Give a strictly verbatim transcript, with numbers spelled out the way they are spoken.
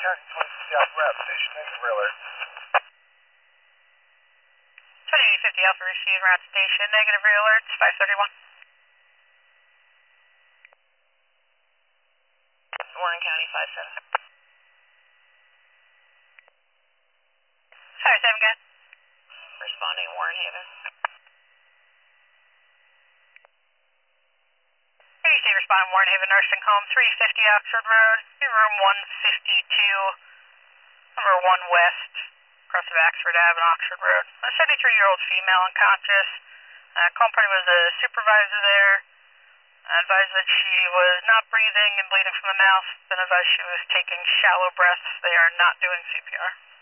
County twenty fifty Alpha Route Station, negative rail alert. twenty fifty Alpha received route station, negative rail alerts, five thirty-one. Warren County five seven. Sorry, seven again. Responding Warren Haven. A B C responding Warren Haven nursing home, three fifty Oxford Road, room one fifty-two, number one west, across of Oxford Ave and Oxford Road. A seventy-three-year-old female unconscious. Uh, calling party was a supervisor there. I advised that she was not breathing and bleeding from the mouth. Then advised she was taking shallow breaths. They are not doing C P R.